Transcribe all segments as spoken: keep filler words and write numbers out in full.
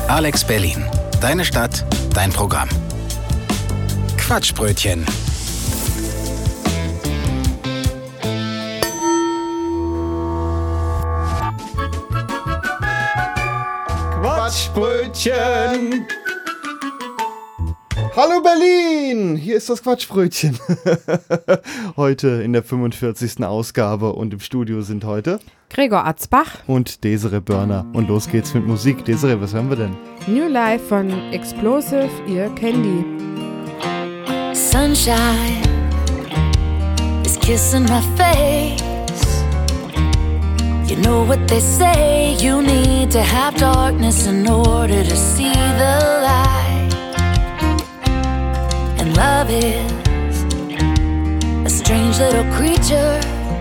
Alex Berlin. Deine Stadt, dein Programm. Quatschbrötchen. Quatschbrötchen. Hallo Berlin, hier ist das Quatschbrötchen. Heute in der fünfundvierzigsten Ausgabe und im Studio sind heute Gregor Atzbach und Desiree Börner. Und los geht's mit Musik. Desiree, was hören wir denn? New Life von Explosive Ear Candy. Sunshine is kissing my face. You know what they say, you need to have darkness in order to see the light. And love is a strange little creature.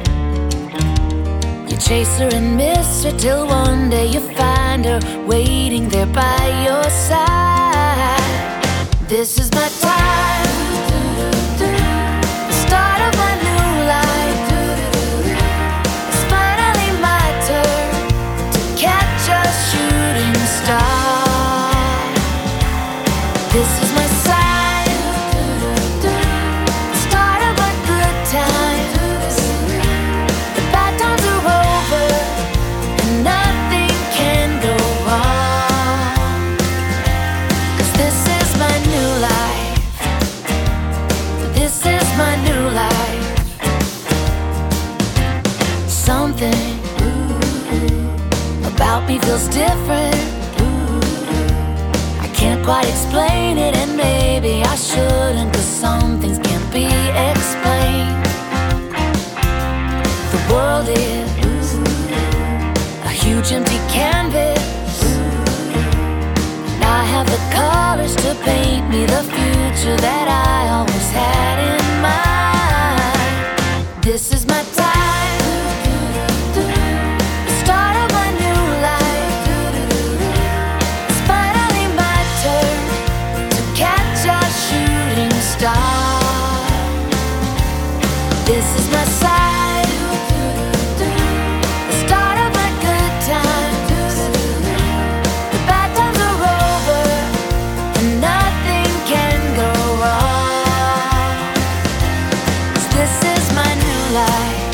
You chase her and miss her till one day you find her waiting there by your side. This is my time, the start of my new life. It's finally my turn to catch a shooting star. This is my sign, the start of a good time. The bad times are over and nothing can go wrong. 'Cause this is my new life. This is my new life. Something ooh, about me feels different. Ooh, I can't quite explain it, and maybe I shouldn't, 'cause some things can't be explained. The world is ooh, a huge empty canvas, and I have the colors to paint me the future that I always had in mind. This is my time, the start of my new life. It's finally my turn to catch a shooting star. This is my sign, the start of my good times. The bad times are over and nothing can go wrong. 'Cause this is my new life.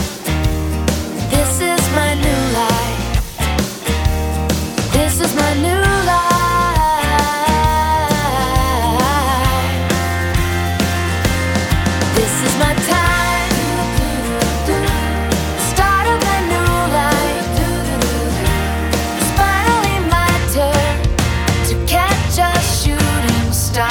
This is my new life. This is my new life. This is my time, the start of my new life. It's finally my turn to catch a shooting star.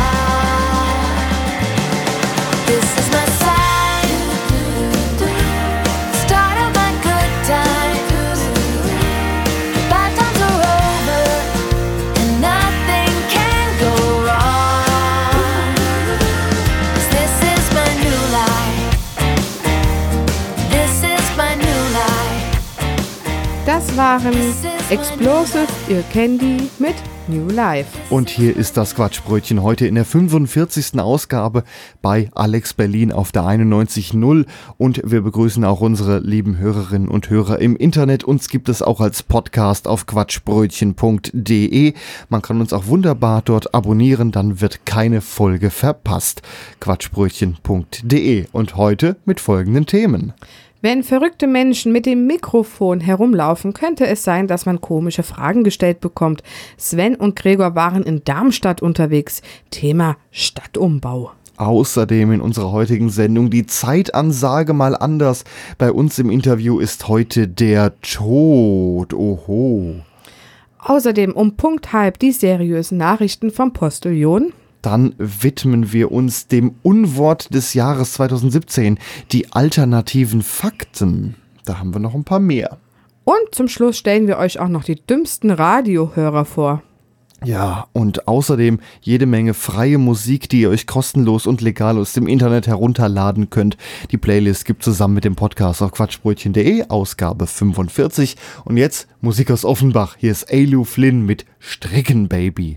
This is my sign, the start of my good times. The bad times are over and nothing can go wrong. 'Cause this is my new life. This is my new life. Das waren Explosive Ear Candy mit New Life. Und hier ist das Quatschbrötchen heute in der fünfundvierzigsten Ausgabe bei Alex Berlin auf der einundneunzig Komma null. Und wir begrüßen auch unsere lieben Hörerinnen und Hörer im Internet. Uns gibt es auch als Podcast auf quatschbrötchen punkt de. Man kann uns auch wunderbar dort abonnieren, dann wird keine Folge verpasst. quatschbrötchen punkt de. Und heute mit folgenden Themen. Wenn verrückte Menschen mit dem Mikrofon herumlaufen, könnte es sein, dass man komische Fragen gestellt bekommt. Sven und Gregor waren in Darmstadt unterwegs. Thema Stadtumbau. Außerdem in unserer heutigen Sendung die Zeitansage mal anders. Bei uns im Interview ist heute der Tod. Oho. Außerdem um Punkt halb die seriösen Nachrichten vom Postillon. Dann widmen wir uns dem Unwort des Jahres zweitausendsiebzehn, die alternativen Fakten. Da haben wir noch ein paar mehr. Und zum Schluss stellen wir euch auch noch die dümmsten Radiohörer vor. Ja, und außerdem jede Menge freie Musik, die ihr euch kostenlos und legal aus dem Internet herunterladen könnt. Die Playlist gibt zusammen mit dem Podcast auf quatschbrötchen punkt de, Ausgabe fünfundvierzig. Und jetzt Musik aus Offenbach. Hier ist Ailu Flynn mit Stricken Baby.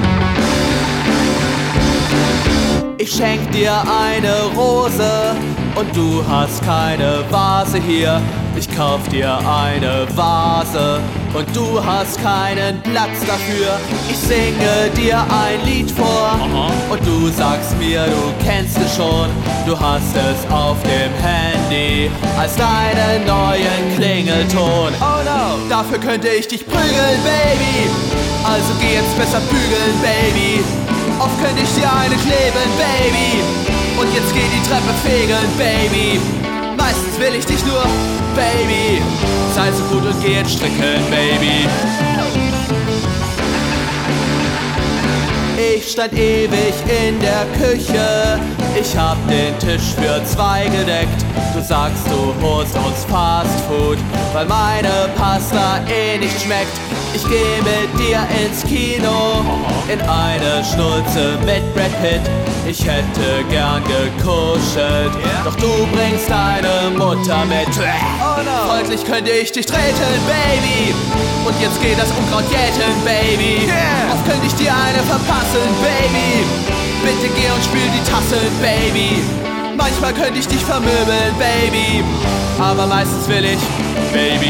Ich schenk dir eine Rose und du hast keine Vase hier. Ich kauf dir eine Vase und du hast keinen Platz dafür. Ich singe dir ein Lied vor und du sagst mir, du kennst es schon. Du hast es auf dem Handy als deinen neuen Klingelton. Oh no, dafür könnte ich dich prügeln, Baby. Also geh jetzt besser bügeln, Baby. Oft könnte ich dir eine kleben, Baby. Und jetzt geh die Treppe fegen, Baby. Meistens will ich dich nur, Baby. Sei so gut und geh jetzt stricken, Baby. Ich stand ewig in der Küche. Ich hab den Tisch für zwei gedeckt. Du sagst, du holst uns Fast Food, weil meine Pasta eh nicht schmeckt. Ich geh mit dir ins Kino, in eine Schnulze mit Brad Pitt. Ich hätte gern gekuschelt, doch du bringst deine Mutter mit. Oh no. Freundlich könnte ich dich treten, Baby. Und jetzt geht das Unkraut jäten, Baby. Yeah. Oft könnte ich dir eine verpassen, Baby. Bitte geh und spül die Tassen, Baby. Manchmal könnte ich dich vermöbeln, Baby. Aber meistens will ich, Baby.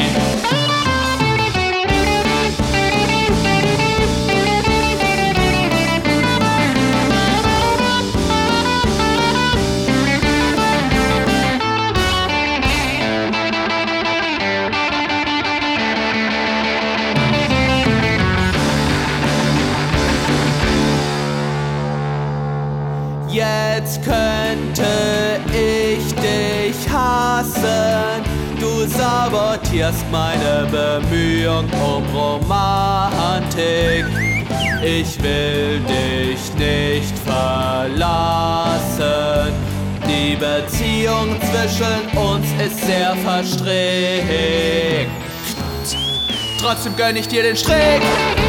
Jetzt könnte ich dich hassen. Du sabotierst meine Bemühung um Romantik. Ich will dich nicht verlassen. Die Beziehung zwischen uns ist sehr verstrickt. Trotzdem gönn ich dir den Strick.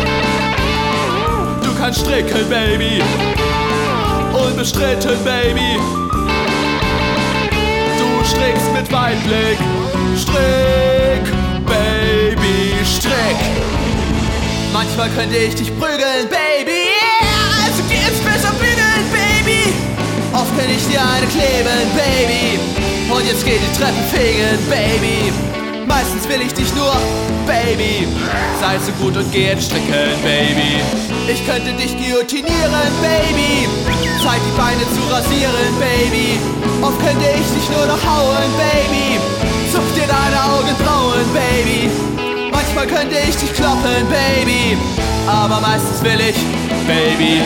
Du kannst stricken, Baby. Unbestritten, Baby. Du strickst mit Weitblick. Strick, Baby, strick. Manchmal könnte ich dich prügeln, Baby. Yeah, also geh jetzt besser bügeln, Baby. Oft könnte ich dir eine kleben, Baby. Und jetzt geht die Treppe fegen, Baby. Meistens will ich dich nur, Baby. Sei so gut und geh jetzt stricken, Baby. Ich könnte dich guillotinieren, Baby. Zeit die Beine zu rasieren, Baby. Oft könnte ich dich nur noch hauen, Baby. Zupf dir deine Augenbrauen, Baby. Manchmal könnte ich dich kloppen, Baby. Aber meistens will ich, Baby.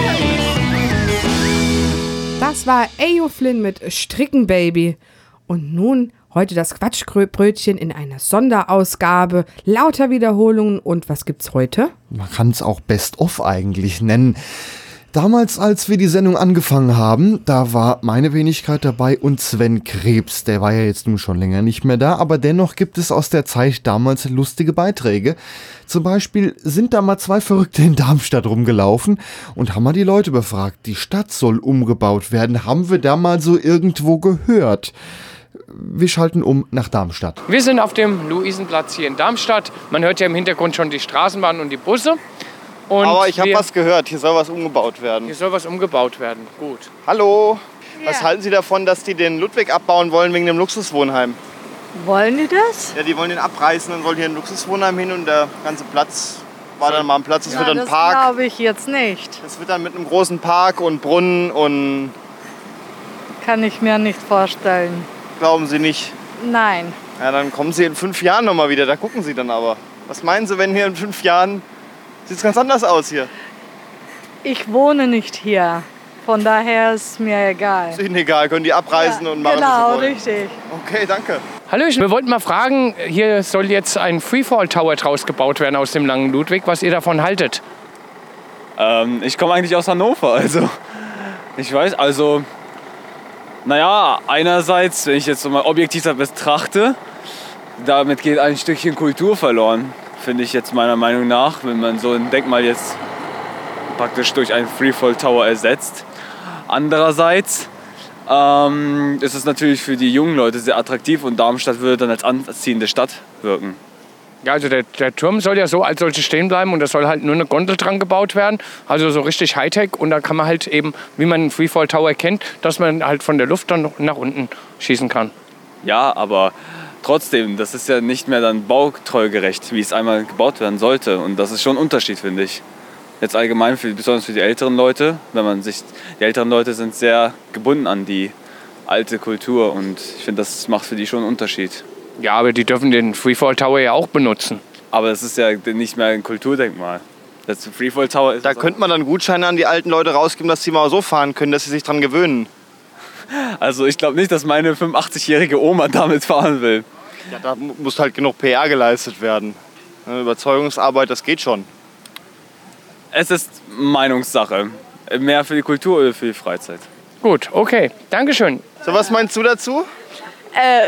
Das war Ayo Flynn mit Stricken, Baby. Und nun heute das Quatschbrötchen in einer Sonderausgabe, lauter Wiederholungen. Und was gibt's heute? Man kann es auch Best-of eigentlich nennen. Damals, als wir die Sendung angefangen haben, da war meine Wenigkeit dabei und Sven Krebs. Der war ja jetzt nun schon länger nicht mehr da, aber dennoch gibt es aus der Zeit damals lustige Beiträge. Zum Beispiel sind da mal zwei Verrückte in Darmstadt rumgelaufen und haben mal die Leute befragt. Die Stadt soll umgebaut werden, haben wir da mal so irgendwo gehört. Wir schalten um nach Darmstadt. Wir sind auf dem Luisenplatz hier in Darmstadt. Man hört ja im Hintergrund schon die Straßenbahn und die Busse. Und aber ich habe was gehört, hier soll was umgebaut werden. Hier soll was umgebaut werden, gut. Hallo, ja. Was halten Sie davon, dass die den Ludwig abbauen wollen wegen dem Luxuswohnheim? Wollen die das? Ja, die wollen den abreißen und wollen hier ein Luxuswohnheim hin und der ganze Platz war dann mal ein Platz. Es ja, wird dann das Park. Das glaube ich jetzt nicht. Es wird dann mit einem großen Park und Brunnen und... Kann ich mir nicht vorstellen. Glauben Sie nicht? Nein. Ja, dann kommen Sie in fünf Jahren noch mal wieder, da gucken Sie dann aber. Was meinen Sie, wenn hier in fünf Jahren... Sieht es ganz anders aus hier? Ich wohne nicht hier. Von daher ist mir egal. Ist Ihnen egal, können die abreißen ja, und machen, genau, was sie wollen. Richtig. Okay, danke. Hallöchen, wir wollten mal fragen, hier soll jetzt ein Freefall Tower draus gebaut werden aus dem langen Ludwig, was ihr davon haltet. Ähm, ich komme eigentlich aus Hannover, also ich weiß, also naja, einerseits, wenn ich jetzt so mal objektiv betrachte, damit geht ein Stückchen Kultur verloren, finde ich jetzt meiner Meinung nach, wenn man so ein Denkmal jetzt praktisch durch einen Freefall Tower ersetzt. Andererseits ähm, ist es natürlich für die jungen Leute sehr attraktiv und Darmstadt würde dann als anziehende Stadt wirken. Ja, also der, der Turm soll ja so als solche stehen bleiben und da soll halt nur eine Gondel dran gebaut werden. Also so richtig Hightech und da kann man halt eben, wie man einen Freefall Tower kennt, dass man halt von der Luft dann nach unten schießen kann. Ja, aber trotzdem, das ist ja nicht mehr dann bautreugerecht, wie es einmal gebaut werden sollte. Und das ist schon ein Unterschied, finde ich. Jetzt allgemein, für, besonders für die älteren Leute, wenn man sich, die älteren Leute sind sehr gebunden an die alte Kultur und ich finde, das macht für die schon einen Unterschied. Ja, aber die dürfen den Freefall Tower ja auch benutzen. Aber das ist ja nicht mehr ein Kulturdenkmal. Das Freefall Tower ist da könnte man dann Gutscheine an die alten Leute rausgeben, dass sie mal so fahren können, dass sie sich dran gewöhnen. Also ich glaube nicht, dass meine fünfundachtzigjährige Oma damit fahren will. Ja, da muss halt genug P R geleistet werden. Überzeugungsarbeit, das geht schon. Es ist Meinungssache. Mehr für die Kultur oder für die Freizeit. Gut, okay. Dankeschön. So, was meinst du dazu? Äh,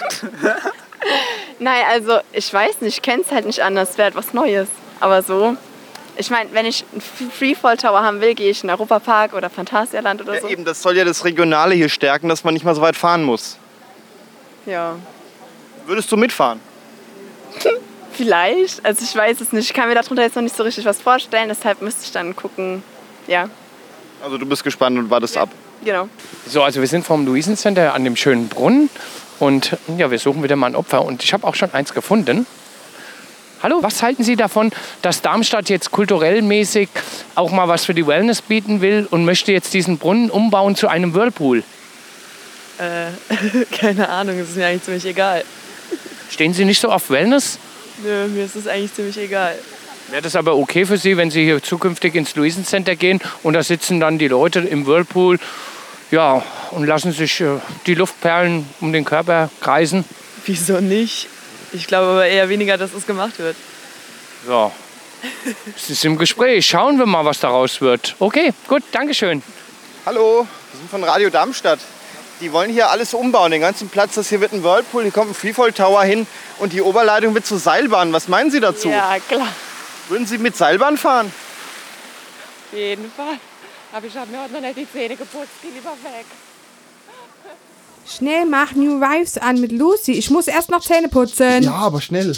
Nein, also ich weiß nicht, ich kenne es halt nicht anders, wäre etwas Neues. Aber so, ich meine, wenn ich einen Freefall Tower haben will, gehe ich in den Europapark oder Phantasialand oder ja, so. Eben, das soll ja das Regionale hier stärken, dass man nicht mal so weit fahren muss. Ja. Würdest du mitfahren? Vielleicht, also ich weiß es nicht. Ich kann mir darunter jetzt noch nicht so richtig was vorstellen, deshalb müsste ich dann gucken, ja. Also du bist gespannt und wartest ja. ab. Genau. So, also wir sind vom Luisencenter an dem schönen Brunnen und ja, wir suchen wieder mal ein Opfer und ich habe auch schon eins gefunden. Hallo, was halten Sie davon, dass Darmstadt jetzt kulturell mäßig auch mal was für die Wellness bieten will und möchte jetzt diesen Brunnen umbauen zu einem Whirlpool? Äh, keine Ahnung, es ist mir eigentlich ziemlich egal. Stehen Sie nicht so auf Wellness? Nö, mir ist es eigentlich ziemlich egal. Wäre das aber okay für Sie, wenn Sie hier zukünftig ins Luisencenter gehen und da sitzen dann die Leute im Whirlpool, ja, und lassen sich äh, die Luftperlen um den Körper kreisen? Wieso nicht? Ich glaube aber eher weniger, dass es gemacht wird. Ja, es ist im Gespräch. Schauen wir mal, was daraus wird. Okay, gut, Dankeschön. Hallo, wir sind von Radio Darmstadt. Die wollen hier alles umbauen, den ganzen Platz. Das hier wird ein Whirlpool, hier kommt ein Freefall Tower hin und die Oberleitung wird zur Seilbahn. Was meinen Sie dazu? Ja, klar. Würden Sie mit Seilbahn fahren? Auf jeden Fall. Aber ich habe mir heute noch nicht die Zähne geputzt. Geh lieber weg. Schnell mach New Wives an mit Lucy. Ich muss erst noch Zähne putzen. Ja, aber schnell.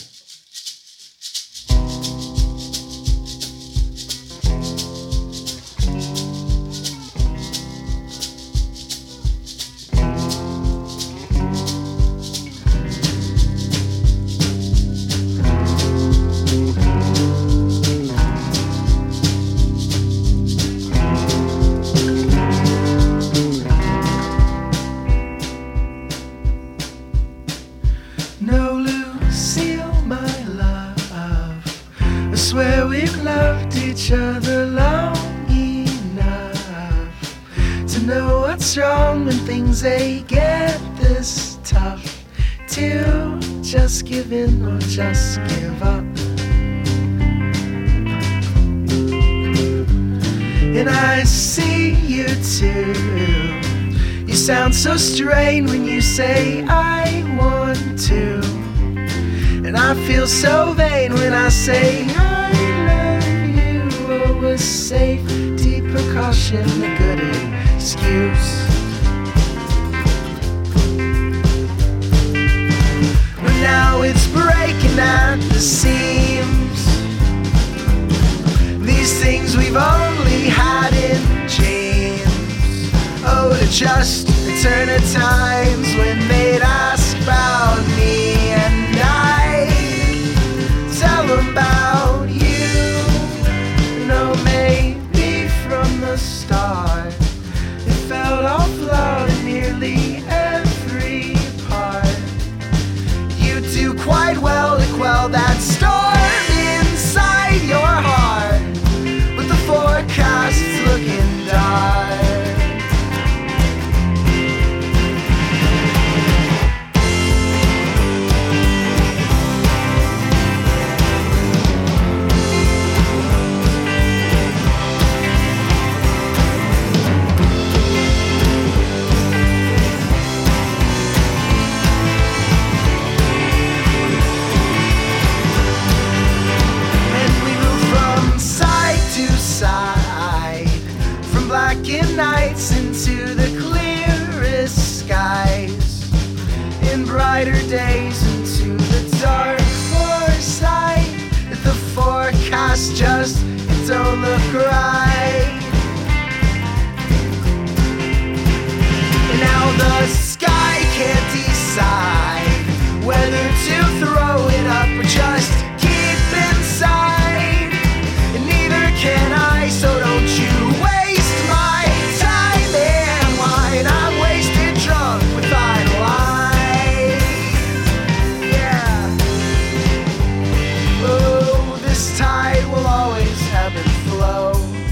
They get this tough to just give in or just give up. And I see you too. You sound so strange when you say I want to. And I feel so vain when I say I love you. Always safety precaution, a good excuse. Now it's breaking at the seams. These things we've only had in dreams. Oh, to just return to times when they'd ask about me and I tell them about you. No, maybe from the start it felt all flawed in nearly every part. Do quite well to quell that storm inside your heart, but the forecast's looking dark. Nights into the clearest skies, in brighter days into the dark forest. past just don't look right. And now the sky can't decide whether to throw it up or just keep inside. And neither can I, so don't you waste my time and wine. I'm wasted drunk with idle eyes. Yeah. Oh, this tide will always ebb and flow.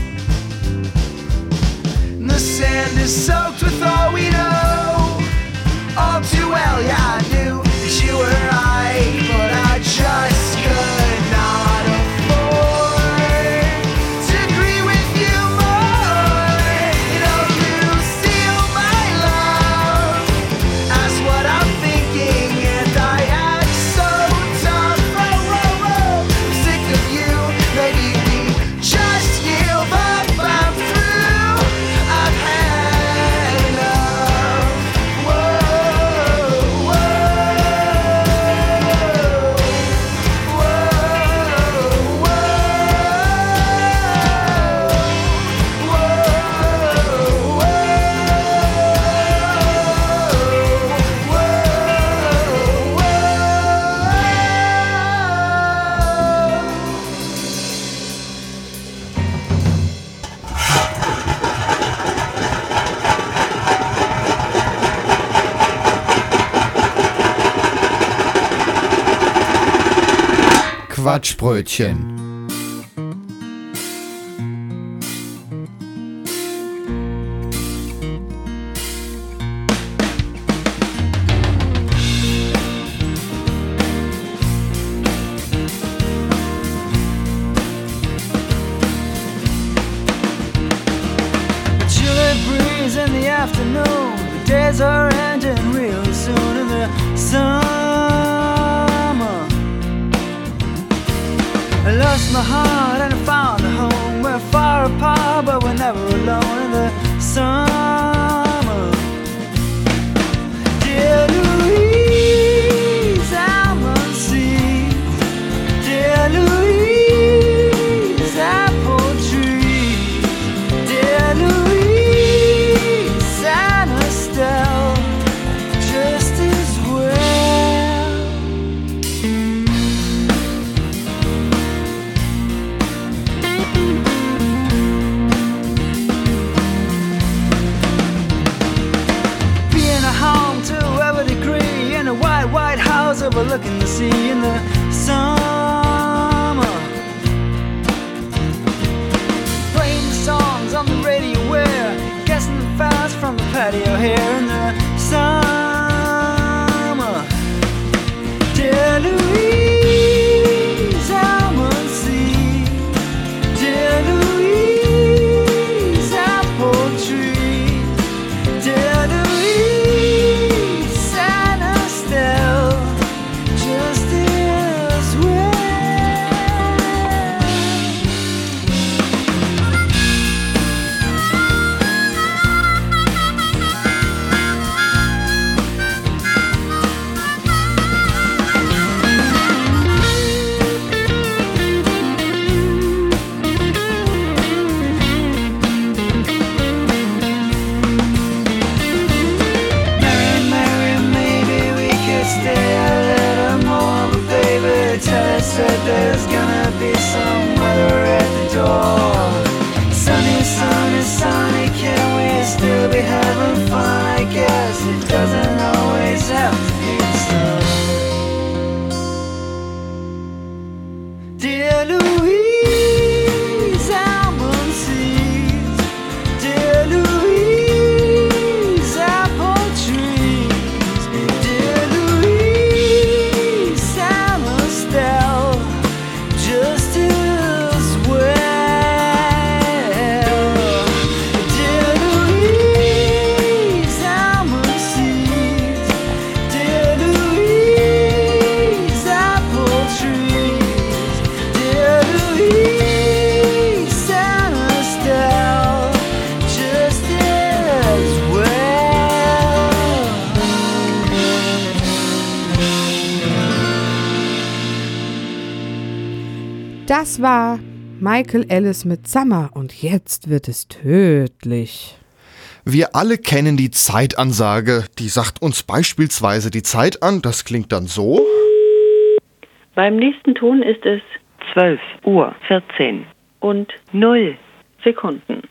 And the sand is soaked with all we know. All too well, yeah, I knew that you were right, but I just could not afford to agree with you more. You know, you steal my love, that's what I'm thinking, and I act so tough. Oh, oh, oh, I'm sick of you, maybe we just give up. I'm through, I've had enough. Whoa. Quatschbrötchen. Chilly breeze in the afternoon. The days are ending really soon in the summer. I lost my heart and I found a home. We're far apart, but we're never alone in the summer. Dear Louise, almond seeds. Dear Louise, apple trees. Dear Louise, Santa Stell, just as well. Being a home to every degree in a white, white house overlooking the sea in the summer. Playing the songs on the radio where guessing the fast from the patio here in the summer. Dear Louise, almond seed. Dear Louise, apple tree. Dear Louise, Santa Stell, just as well. Mary, Mary, maybe we could stay a little more, but baby, tell us that there's gonna be some weather at the door. Sunny, sunny, sunny, can we still be having fun? I guess it doesn't always have to be the sun. Dear Louise, almond seeds. Dear Louise, apple trees. Dear Louise, Santa Stell, just as well. Dear Louise, almond seeds. Dear Louise, apple trees. Dear Louise, Santa Stell, just as well. Das war Michael Ellis mit Summer und jetzt wird es tödlich. Wir alle kennen die Zeitansage. Die sagt uns beispielsweise die Zeit an. Das klingt dann so. Beim nächsten Ton ist es zwölf Uhr vierzehn und null Sekunden.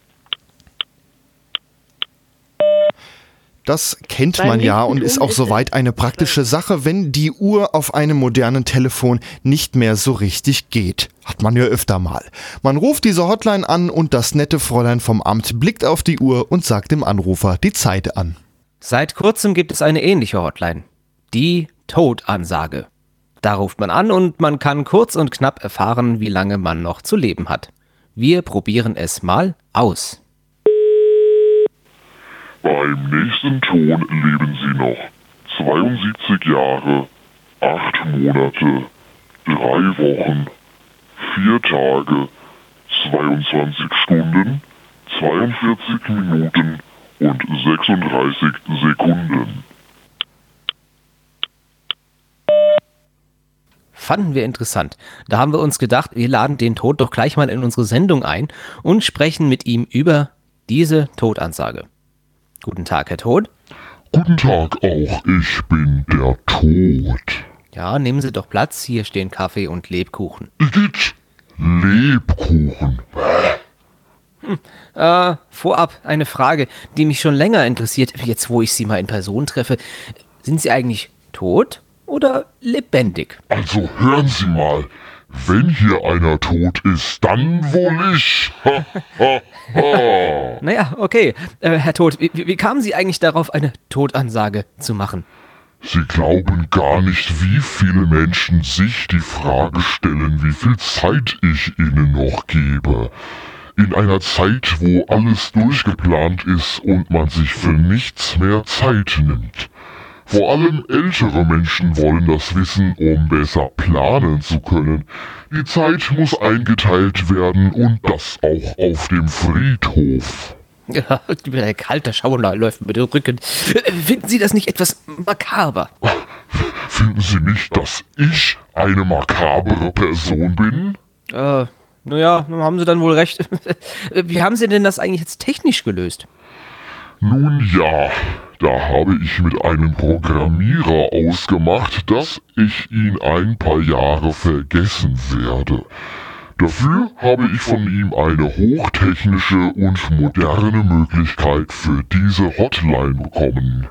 Das kennt Beim man ja nächsten und ist Ton auch ist soweit eine praktische Sache, wenn die Uhr auf einem modernen Telefon nicht mehr so richtig geht. Hat man ja öfter mal. Man ruft diese Hotline an und das nette Fräulein vom Amt blickt auf die Uhr und sagt dem Anrufer die Zeit an. Seit kurzem gibt es eine ähnliche Hotline. Die Todansage. Da ruft man an und man kann kurz und knapp erfahren, wie lange man noch zu leben hat. Wir probieren es mal aus. Beim nächsten Ton leben Sie noch zweiundsiebzig Jahre, acht Monate, drei Wochen, vier Tage, zweiundzwanzig Stunden, zweiundvierzig Minuten und sechsunddreißig Sekunden. Fanden wir interessant. Da haben wir uns gedacht, wir laden den Tod doch gleich mal in unsere Sendung ein und sprechen mit ihm über diese Todansage. Guten Tag, Herr Tod. Guten Tag auch, ich bin der Tod. Ja, nehmen Sie doch Platz, hier stehen Kaffee und Lebkuchen. Igitt, Lebkuchen. Hm, äh, vorab eine Frage, die mich schon länger interessiert, jetzt wo ich Sie mal in Person treffe. Sind Sie eigentlich tot oder lebendig? Also hören Sie mal, wenn hier einer tot ist, dann wohl ich. Ha, ha, ha. Naja, okay. Äh, Herr Tod, wie, wie kamen Sie eigentlich darauf, eine Todansage zu machen? Sie glauben gar nicht, wie viele Menschen sich die Frage stellen, wie viel Zeit ich ihnen noch gebe. In einer Zeit, wo alles durchgeplant ist und man sich für nichts mehr Zeit nimmt. Vor allem ältere Menschen wollen das wissen, um besser planen zu können. Die Zeit muss eingeteilt werden und das auch auf dem Friedhof. Ja, der kalte Schauer läuft mir den Rücken. Finden Sie das nicht etwas makaber? Finden Sie nicht, dass ich eine makabere Person bin? Äh, naja, haben Sie dann wohl recht. Wie haben Sie denn das eigentlich jetzt technisch gelöst? Nun ja, da habe ich mit einem Programmierer ausgemacht, dass ich ihn ein paar Jahre vergessen werde. Dafür habe ich von ihm eine hochtechnische und moderne Möglichkeit für diese Hotline bekommen.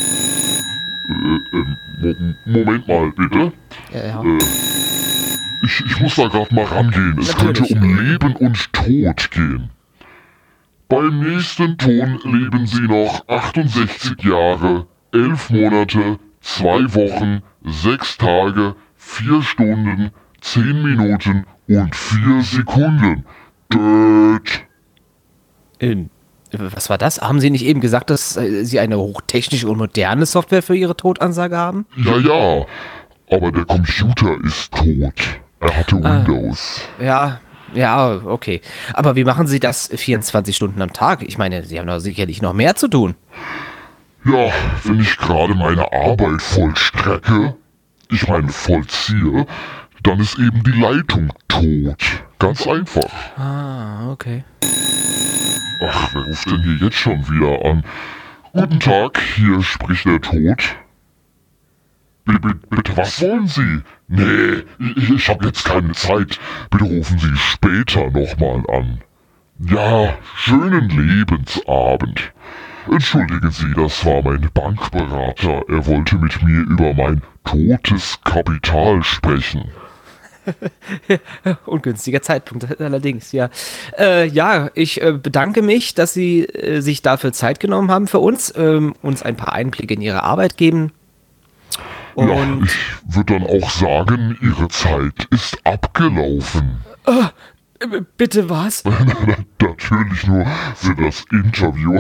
Äh, äh, Moment mal, bitte. Ja, ja. Äh, ich, ich muss da gerade mal rangehen. Es Natürlich. könnte um Leben und Tod gehen. Beim nächsten Ton leben Sie noch achtundsechzig Jahre, elf Monate, zwei Wochen, sechs Tage, vier Stunden, zehn Minuten und vier Sekunden. Död. Ähm, was war das? Haben Sie nicht eben gesagt, dass äh, Sie eine hochtechnische und moderne Software für Ihre Todansage haben? Ja, ja, aber der Computer ist tot. Er hatte Windows. Ah, ja, ja, okay. Aber wie machen Sie das vierundzwanzig Stunden am Tag? Ich meine, Sie haben doch sicherlich noch mehr zu tun. Ja, wenn ich gerade meine Arbeit vollstrecke, ich meine vollziehe, dann ist eben die Leitung tot. Ganz einfach. Ah, okay. Ach, wer ruft denn hier jetzt schon wieder an? Guten Tag, hier spricht der Tod. Bitte, bitte, bitte, was wollen Sie? Nee, ich, ich habe jetzt keine Zeit. Bitte rufen Sie später nochmal an. Ja, schönen Lebensabend. Entschuldigen Sie, das war mein Bankberater. Er wollte mit mir über mein totes Kapital sprechen. Ungünstiger Zeitpunkt, allerdings, ja. Äh, ja, ich äh, bedanke mich, dass Sie äh, sich dafür Zeit genommen haben für uns, ähm, uns ein paar Einblicke in Ihre Arbeit geben. Und ja, ich würde dann auch sagen, Ihre Zeit ist abgelaufen. Äh, bitte was? Natürlich nur für das Interview.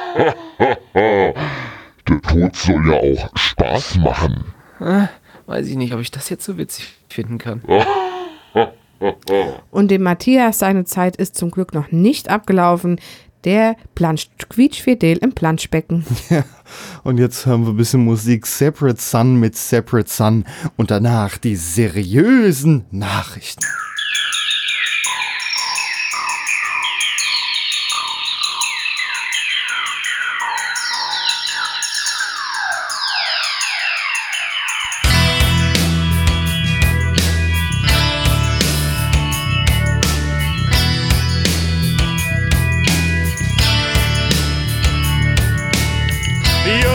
Der Tod soll ja auch Spaß machen. Äh, weiß ich nicht, ob ich das jetzt so witzig finden kann. Und dem Matthias seine Zeit ist zum Glück noch nicht abgelaufen. Der planscht quietschfidel im Planschbecken. Ja, und jetzt hören wir ein bisschen Musik. Separate Sun mit Separate Sun und danach die seriösen Nachrichten.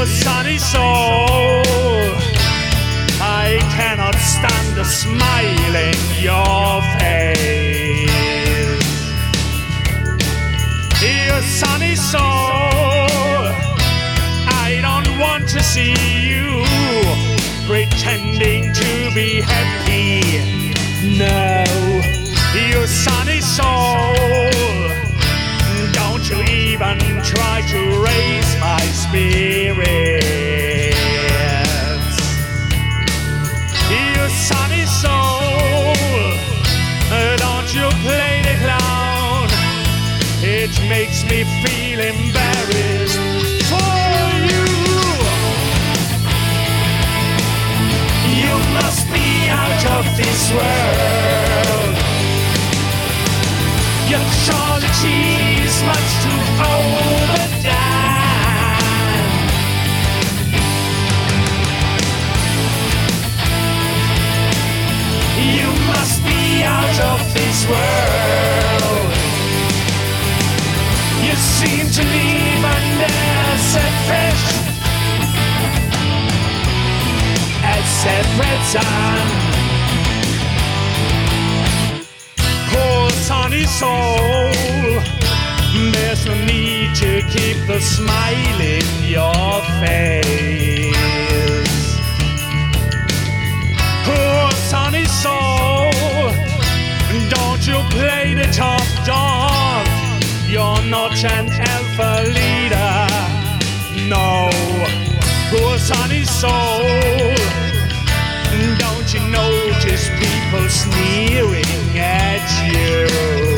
Your sunny soul, I cannot stand the smile in your face. Your sunny soul, I don't want to see you pretending to be happy. No, your sunny soul, don't you even try to raise my spirits. You sunny soul, don't you play the clown. It makes me feel embarrassed for you. You must be out of this world. Your quality is much too overdone. You must be out of this world. You seem to live under separate, a separate sun. Oh, sunny soul, there's no need to keep the smile in your face. Oh, sunny soul, don't you play the tough dog. You're not an alpha leader, no. Oh, sunny soul, don't you notice people sneering at you?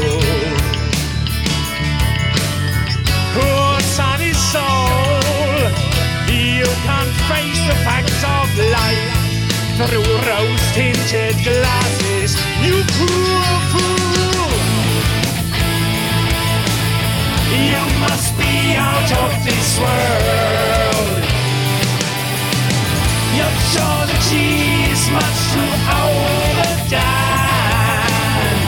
Oh, sunny soul, you can't face the facts of life through rose-tinted glasses, you poor fool. You must be out of this world. Your quality is much too overdone.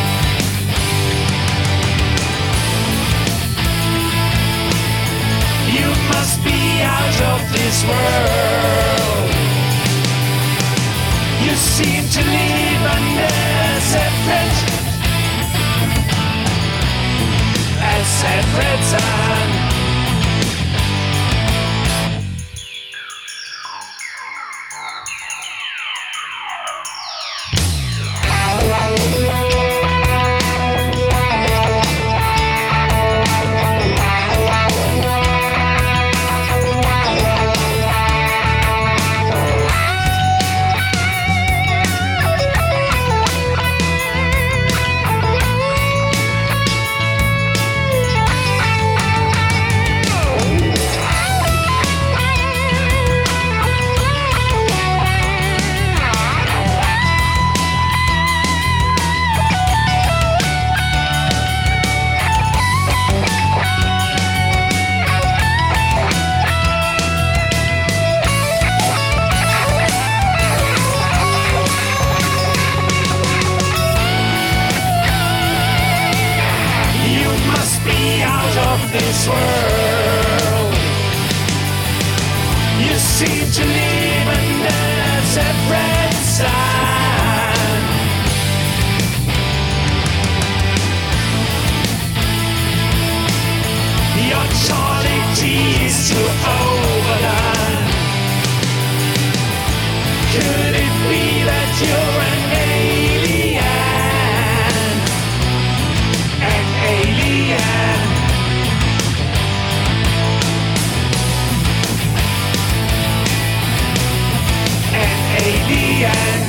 You must be out of this world. You seem to live under separate, a separate sun. This world, you seem to live under separate sun. Your quality is too overdone. Could it be that you're an alien? An alien. Alien.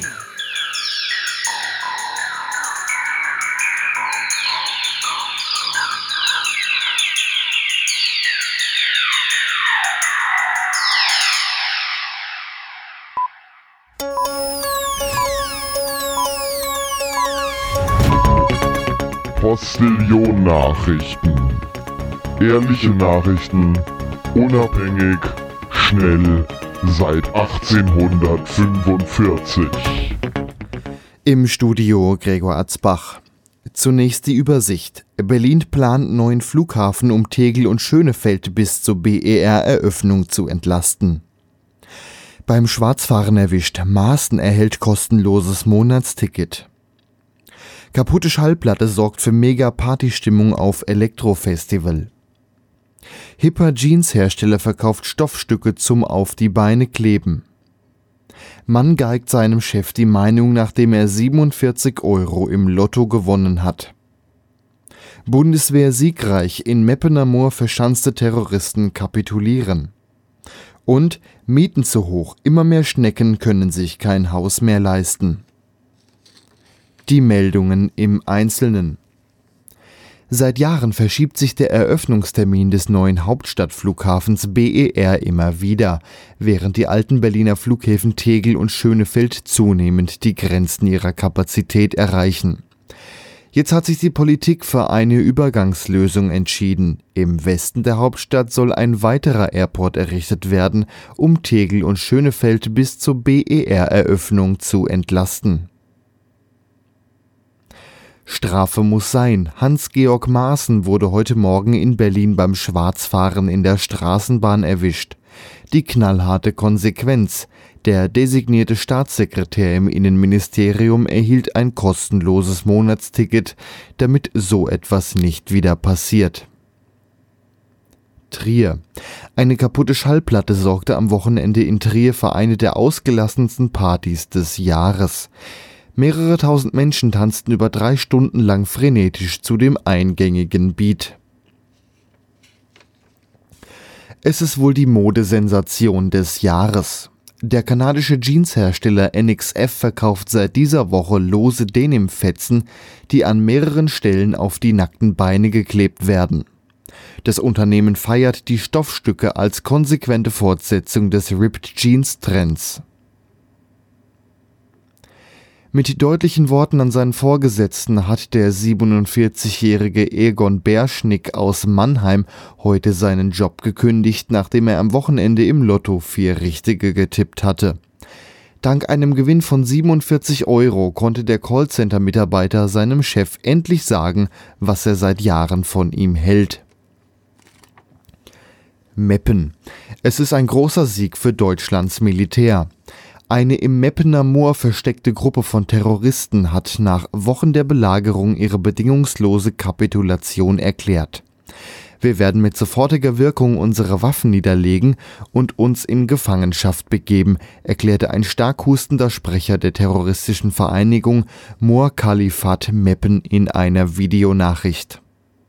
Postillon-Nachrichten. Ehrliche Nachrichten, unabhängig, schnell, seit achtzehnhundertfünfundvierzig. Im Studio Gregor Atzbach. Zunächst die Übersicht. Berlin plant neuen Flughafen, um Tegel und Schönefeld bis zur B E R-Eröffnung zu entlasten. Beim Schwarzfahren erwischt. Maaßen erhält kostenloses Monatsticket. Kaputte Schallplatte sorgt für Mega-Party-Stimmung auf Elektrofestival. Hipper Jeans-Hersteller verkauft Stoffstücke zum Auf die Beine kleben. Mann geigt seinem Chef die Meinung, nachdem er siebenundvierzig Euro im Lotto gewonnen hat. Bundeswehr siegreich, in Meppener Moor verschanzte Terroristen kapitulieren. Und Mieten zu hoch, immer mehr Schnecken können sich kein Haus mehr leisten. Die Meldungen im Einzelnen. Seit Jahren verschiebt sich der Eröffnungstermin des neuen Hauptstadtflughafens B E R immer wieder, während die alten Berliner Flughäfen Tegel und Schönefeld zunehmend die Grenzen ihrer Kapazität erreichen. Jetzt hat sich die Politik für eine Übergangslösung entschieden. Im Westen der Hauptstadt soll ein weiterer Airport errichtet werden, um Tegel und Schönefeld bis zur B E R-Eröffnung zu entlasten. Strafe muss sein. Hans-Georg Maaßen wurde heute Morgen in Berlin beim Schwarzfahren in der Straßenbahn erwischt. Die knallharte Konsequenz: Der designierte Staatssekretär im Innenministerium erhielt ein kostenloses Monatsticket, damit so etwas nicht wieder passiert. Trier. Eine kaputte Schallplatte sorgte am Wochenende in Trier für eine der ausgelassensten Partys des Jahres. Mehrere tausend Menschen tanzten über drei Stunden lang frenetisch zu dem eingängigen Beat. Es ist wohl die Modesensation des Jahres. Der kanadische Jeanshersteller N X F verkauft seit dieser Woche lose Denim-Fetzen, die an mehreren Stellen auf die nackten Beine geklebt werden. Das Unternehmen feiert die Stoffstücke als konsequente Fortsetzung des Ripped Jeans-Trends. Mit deutlichen Worten an seinen Vorgesetzten hat der siebenundvierzigjährige Egon Berschnick aus Mannheim heute seinen Job gekündigt, nachdem er am Wochenende im Lotto vier Richtige getippt hatte. Dank einem Gewinn von siebenundvierzig Euro konnte der Callcenter-Mitarbeiter seinem Chef endlich sagen, was er seit Jahren von ihm hält. Meppen. Es ist ein großer Sieg für Deutschlands Militär. Eine im Meppener Moor versteckte Gruppe von Terroristen hat nach Wochen der Belagerung ihre bedingungslose Kapitulation erklärt. Wir werden mit sofortiger Wirkung unsere Waffen niederlegen und uns in Gefangenschaft begeben, erklärte ein stark hustender Sprecher der terroristischen Vereinigung Moor Kalifat Meppen in einer Videonachricht.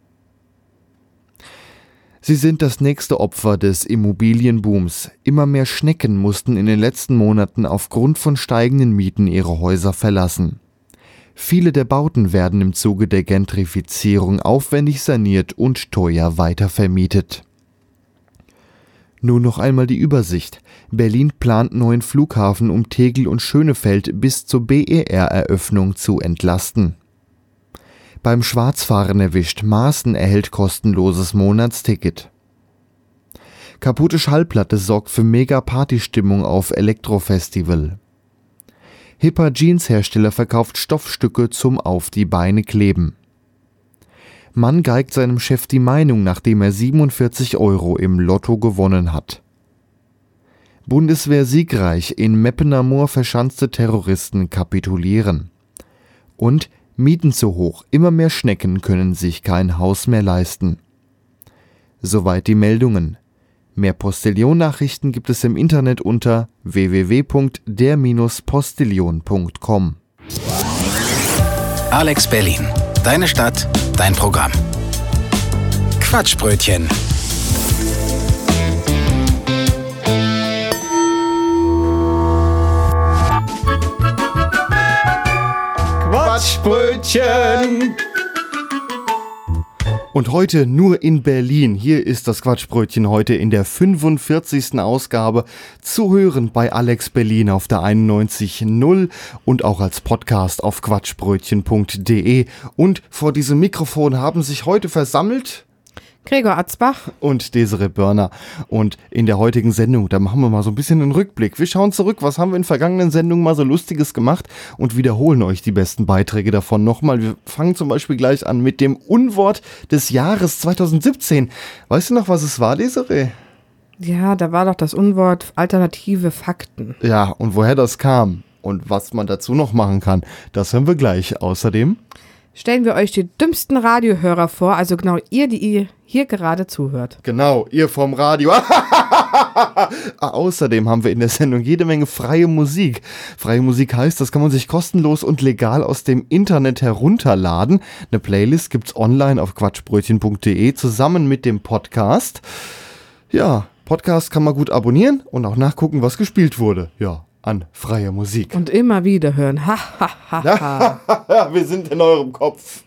Sie sind das nächste Opfer des Immobilienbooms. Immer mehr Schnecken mussten in den letzten Monaten aufgrund von steigenden Mieten ihre Häuser verlassen. Viele der Bauten werden im Zuge der Gentrifizierung aufwendig saniert und teuer weitervermietet. Nun noch einmal die Übersicht. Berlin plant neuen Flughafen, um Tegel und Schönefeld bis zur B E R-Eröffnung zu entlasten. Beim Schwarzfahren erwischt. Maaßen erhält kostenloses Monatsticket. Kaputte Schallplatte sorgt für Mega-Party-Stimmung auf Elektrofestival. Hipper Jeans-Hersteller verkauft Stoffstücke zum Auf die Beine kleben. Mann geigt seinem Chef die Meinung, nachdem er siebenundvierzig Euro im Lotto gewonnen hat. Bundeswehr siegreich, in Meppener Moor verschanzte Terroristen kapitulieren. Und Mieten zu hoch, immer mehr Schnecken können sich kein Haus mehr leisten. Soweit die Meldungen. Mehr Postillon-Nachrichten gibt es im Internet unter w w w punkt der Postillon punkt com. Alex Berlin. Deine Stadt, dein Programm. Quatschbrötchen. Quatschbrötchen. Und heute nur in Berlin. Hier ist das Quatschbrötchen heute in der fünfundvierzigsten Ausgabe zu hören bei Alex Berlin auf der einundneunzig Komma null und auch als Podcast auf quatschbrötchen punkt de. Und vor diesem Mikrofon haben sich heute versammelt Gregor Atzbach und Desiree Börner. Und in der heutigen Sendung, da machen wir mal so ein bisschen einen Rückblick. Wir schauen zurück, was haben wir in vergangenen Sendungen mal so Lustiges gemacht und wiederholen euch die besten Beiträge davon nochmal. Wir fangen zum Beispiel gleich an mit dem Unwort des Jahres zwanzig siebzehn. Weißt du noch, was es war, Desiree? Ja, da war doch das Unwort alternative Fakten. Ja, und woher das kam und was man dazu noch machen kann, das hören wir gleich. Außerdem stellen wir euch die dümmsten Radiohörer vor, also genau ihr, die ihr hier gerade zuhört. Genau, ihr vom Radio. Außerdem haben wir in der Sendung jede Menge freie Musik. Freie Musik heißt, das kann man sich kostenlos und legal aus dem Internet herunterladen. Eine Playlist gibt's online auf quatschbrötchen punkt de zusammen mit dem Podcast. Ja, Podcast kann man gut abonnieren und auch nachgucken, was gespielt wurde. Ja. An freier Musik. Und immer wieder hören. Ha, ha, ha, ha. Ja, wir sind in eurem Kopf.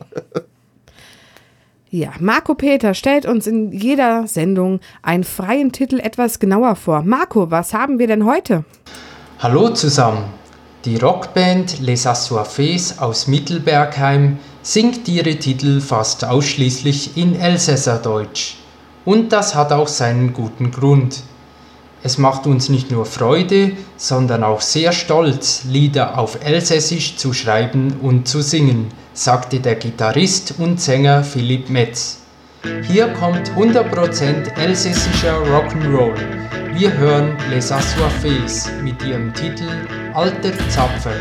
Ja, Marco Peter stellt uns in jeder Sendung einen freien Titel etwas genauer vor. Marco, was haben wir denn heute? Hallo zusammen. Die Rockband Les Assoiffés aus Mittelbergheim singt ihre Titel fast ausschließlich in Elsässerdeutsch. Und das hat auch seinen guten Grund. Es macht uns nicht nur Freude, sondern auch sehr stolz, Lieder auf Elsässisch zu schreiben und zu singen, sagte der Gitarrist und Sänger Philipp Metz. Hier kommt hundert Prozent elsässischer Rock'n'Roll. Wir hören Les Assoiffés mit ihrem Titel Alter Zapfer.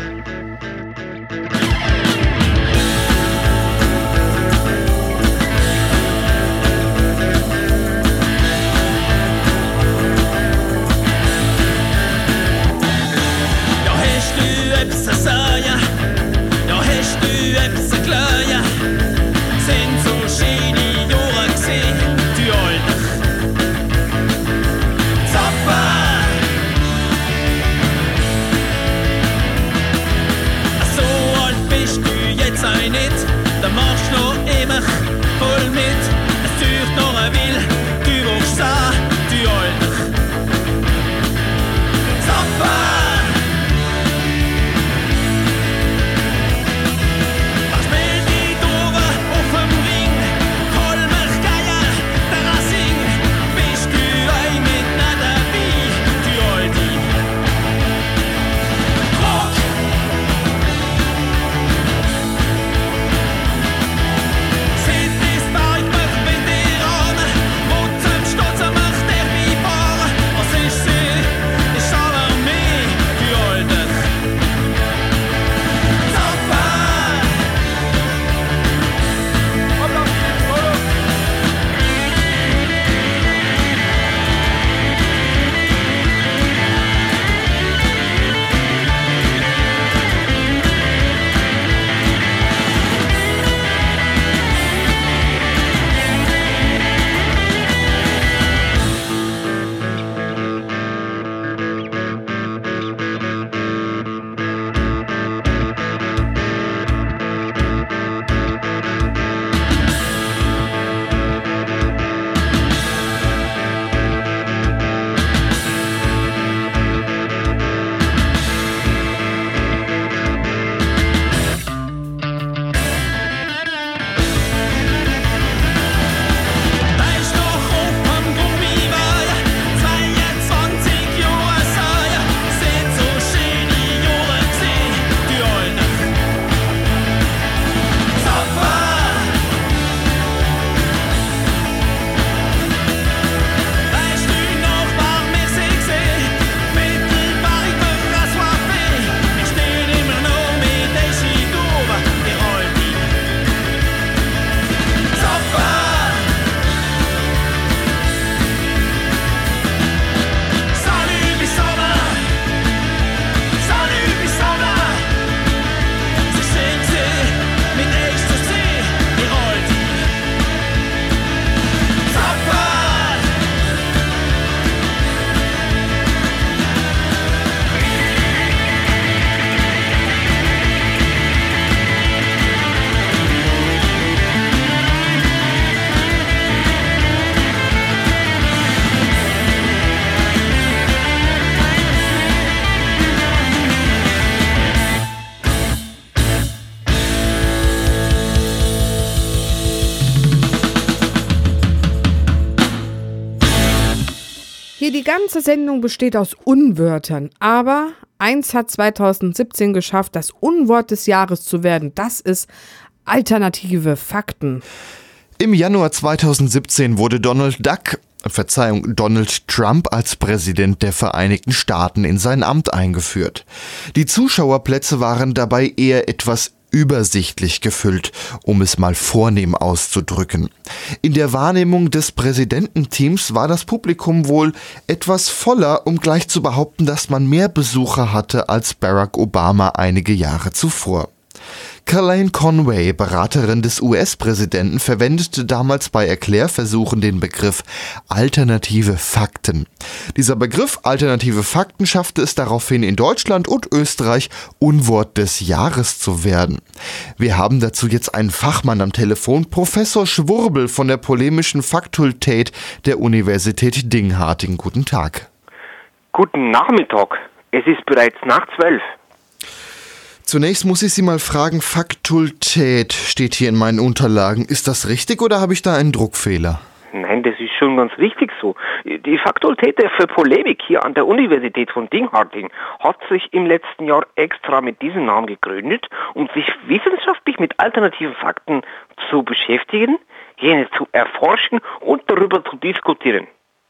die ganze Sendung besteht aus Unwörtern, aber eins hat zweitausendsiebzehn geschafft, das Unwort des Jahres zu werden. Das ist alternative Fakten. Im Januar zweitausendsiebzehn wurde Donald Duck, Verzeihung, Donald Trump als Präsident der Vereinigten Staaten in sein Amt eingeführt. Die Zuschauerplätze waren dabei eher etwas übersichtlich gefüllt, um es mal vornehm auszudrücken. In der Wahrnehmung des Präsidententeams war das Publikum wohl etwas voller, um gleich zu behaupten, dass man mehr Besucher hatte als Barack Obama einige Jahre zuvor. Kellyanne Conway, Beraterin des U S-Präsidenten, verwendete damals bei Erklärversuchen den Begriff alternative Fakten. Dieser Begriff alternative Fakten schaffte es daraufhin in Deutschland und Österreich, Unwort des Jahres zu werden. Wir haben dazu jetzt einen Fachmann am Telefon, Professor Schwurbel von der polemischen Fakultät der Universität Dingharting. Guten Tag. Guten Nachmittag. Es ist bereits nach zwölf. Zunächst muss ich Sie mal fragen, Fakultät steht hier in meinen Unterlagen. Ist das richtig oder habe ich da einen Druckfehler? Nein, das ist schon ganz richtig so. Die Fakultät für Polemik hier an der Universität von Dingharting hat sich im letzten Jahr extra mit diesem Namen gegründet, um sich wissenschaftlich mit alternativen Fakten zu beschäftigen, jene zu erforschen und darüber zu diskutieren.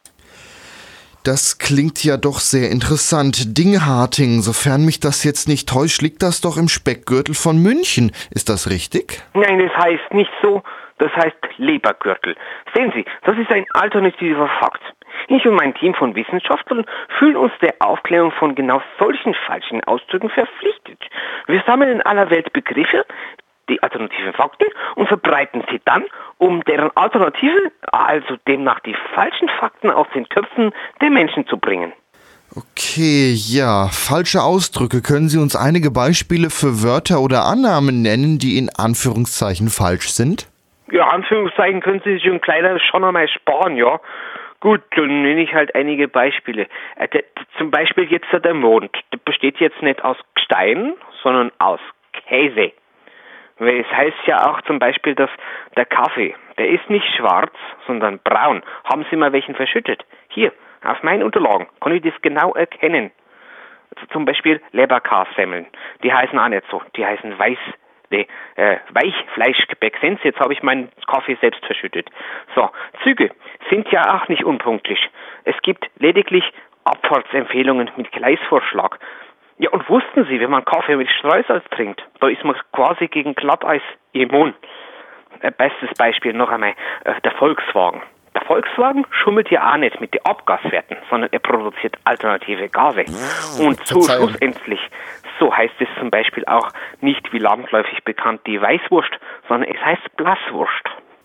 Das klingt ja doch sehr interessant. Dingharting, sofern mich das jetzt nicht täuscht, liegt das doch im Speckgürtel von München. Ist das richtig? Nein, das heißt nicht so. Das heißt Lebergürtel. Sehen Sie, das ist ein alternativer Fakt. Ich und mein Team von Wissenschaftlern fühlen uns der Aufklärung von genau solchen falschen Ausdrücken verpflichtet. Wir sammeln in aller Welt Begriffe, die alternativen Fakten, und verbreiten sie dann, um deren Alternative, also demnach die falschen Fakten aus den Köpfen der Menschen zu bringen. Okay, ja, falsche Ausdrücke. Können Sie uns einige Beispiele für Wörter oder Annahmen nennen, die in Anführungszeichen falsch sind? Ja, Anführungszeichen können Sie sich ein kleiner schon einmal sparen, ja. Gut, dann nenne ich halt einige Beispiele. Äh, der, zum Beispiel jetzt der Mond. Der besteht jetzt nicht aus Gestein, sondern aus Käse. Weil es heißt ja auch zum Beispiel, dass der Kaffee, der ist nicht schwarz, sondern braun. Haben Sie mal welchen verschüttet? Hier, auf meinen Unterlagen kann ich das genau erkennen. Also zum Beispiel Leberkassemmeln. Die heißen auch nicht so. Die heißen Weiß, die, äh, Weichfleischgebäck sind. Jetzt habe ich meinen Kaffee selbst verschüttet. So, Züge sind ja auch nicht unpünktlich. Es gibt lediglich Abfahrtsempfehlungen mit Gleisvorschlag. Ja, und wussten Sie, wenn man Kaffee mit Streusalz trinkt, da ist man quasi gegen Glatteis immun. Äh, bestes Beispiel noch einmal, äh, der Volkswagen. Der Volkswagen schummelt ja auch nicht mit den Abgaswerten, sondern er produziert alternative Gase. Und so schlussendlich, so heißt es zum Beispiel auch nicht wie landläufig bekannt die Weißwurst, sondern es heißt Blasswurst.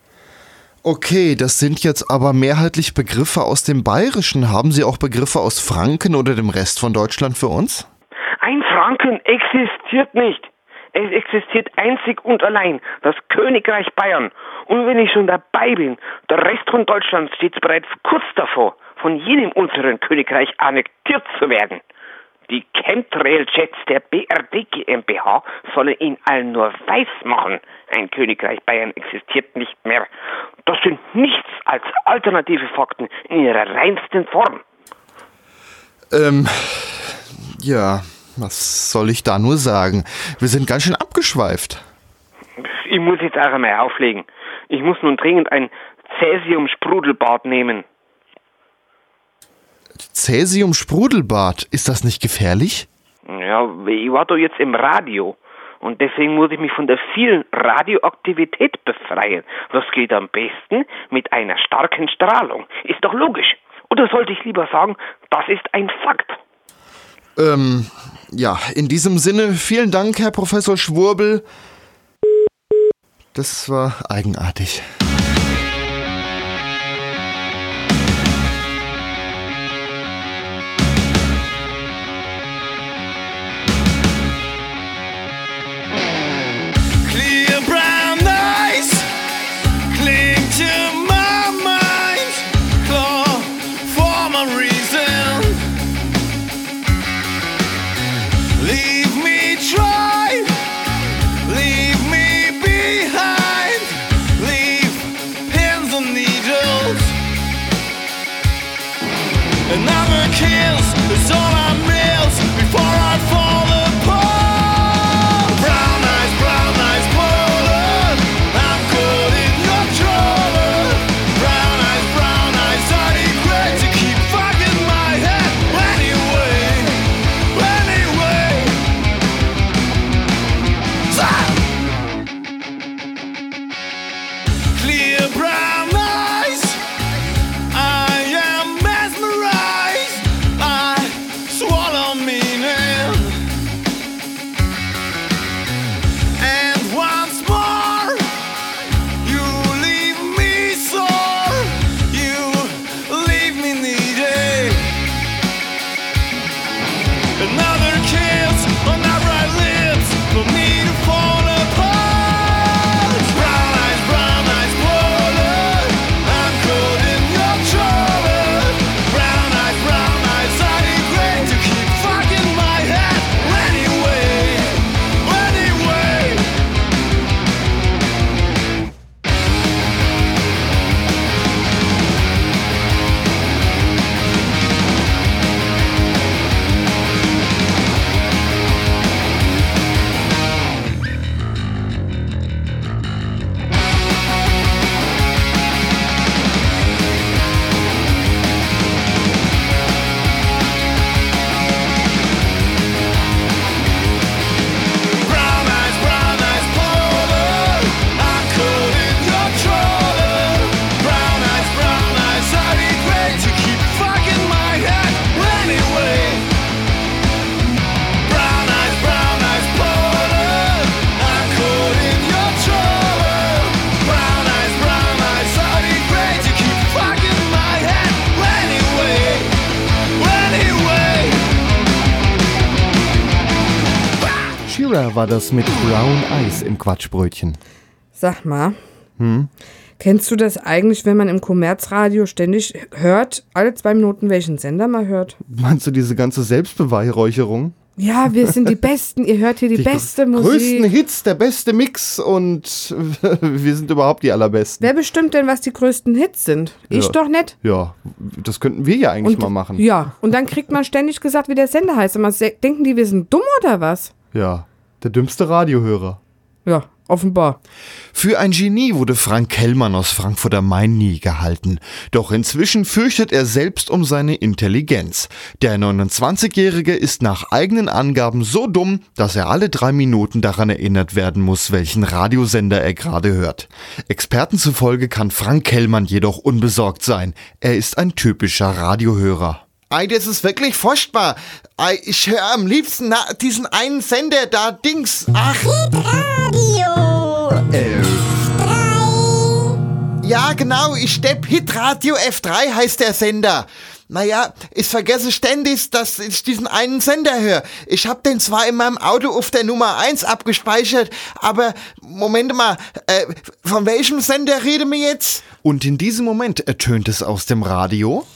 Okay, das sind jetzt aber mehrheitlich Begriffe aus dem Bayerischen. Haben Sie auch Begriffe aus Franken oder dem Rest von Deutschland für uns? Ein Franken existiert nicht. Es existiert einzig und allein das Königreich Bayern. Und wenn ich schon dabei bin, der Rest von Deutschland steht bereits kurz davor, von jenem unseren Königreich annektiert zu werden. Die Chemtrail-Jets der B R D GmbH sollen ihn allen nur weiß machen. Ein Königreich Bayern existiert nicht mehr. Das sind nichts als alternative Fakten in ihrer reinsten Form. Ähm, ja... Was soll ich da nur sagen? Wir sind ganz schön abgeschweift. Ich muss jetzt auch einmal auflegen. Ich muss nun dringend ein Cäsium-Sprudelbad nehmen. Cäsium-Sprudelbad? Ist das nicht gefährlich? Ja, ich war da jetzt im Radio. Und deswegen muss ich mich von der vielen Radioaktivität befreien. Das geht am besten mit einer starken Strahlung. Ist doch logisch. Oder sollte ich lieber sagen, das ist ein Fakt. Ähm, ja, in diesem Sinne, vielen Dank, Herr Professor Schwurbel. Das war eigenartig. Clear brown eyes cling to my mind, claw for my reason. Leave me try, leave me behind, leave Shearer war das mit Brown Eyes im Quatschbrötchen. Sag mal, Hm? kennst du das eigentlich, wenn man im Kommerzradio ständig hört, alle zwei Minuten welchen Sender man hört? Meinst du diese ganze Selbstbeweihräucherung? Ja, wir sind die Besten, ihr hört hier die, Die beste gr- Musik. größten Hits, der beste Mix und wir sind überhaupt die allerbesten. Wer bestimmt denn, was die größten Hits sind? Ich Ja. doch nicht. Ja, das könnten wir ja eigentlich Und- mal machen. Ja, und dann kriegt man ständig gesagt, wie der Sender heißt. Und man se- denken die, wir sind dumm oder was? Ja, der dümmste Radiohörer. Ja, offenbar. Für ein Genie wurde Frank Kellmann aus Frankfurt am Main nie gehalten. Doch inzwischen fürchtet er selbst um seine Intelligenz. Der neunundzwanzigjährige ist nach eigenen Angaben so dumm, dass er alle drei Minuten daran erinnert werden muss, welchen Radiosender er gerade hört. Experten zufolge kann Frank Kellmann jedoch unbesorgt sein. Er ist ein typischer Radiohörer. Ei, das ist wirklich furchtbar. Ei, ich höre am liebsten na, diesen einen Sender da, Dings. Ach. Radio. Ja, genau, ich stepp Hitradio F drei heißt der Sender. Naja, ich vergesse ständig, dass ich diesen einen Sender höre. Ich hab den zwar in meinem Auto auf der Nummer eins abgespeichert, aber Moment mal, äh, von welchem Sender reden wir jetzt? Und in diesem Moment ertönt es aus dem Radio.